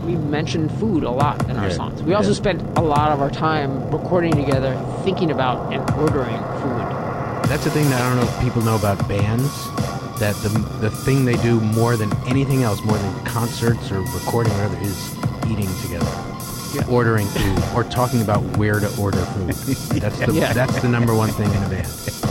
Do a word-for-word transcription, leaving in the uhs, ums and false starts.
we mentioned food a lot in our Yeah. songs. We also Yeah. spent a lot of our time recording together, thinking about and ordering food. That's the thing that I don't know if people know about bands, that the the thing they do more than anything else, more than concerts or recording or whatever, is eating together. Yeah. Ordering food or talking about where to order food. That's the Yeah. that's the number one thing in a band.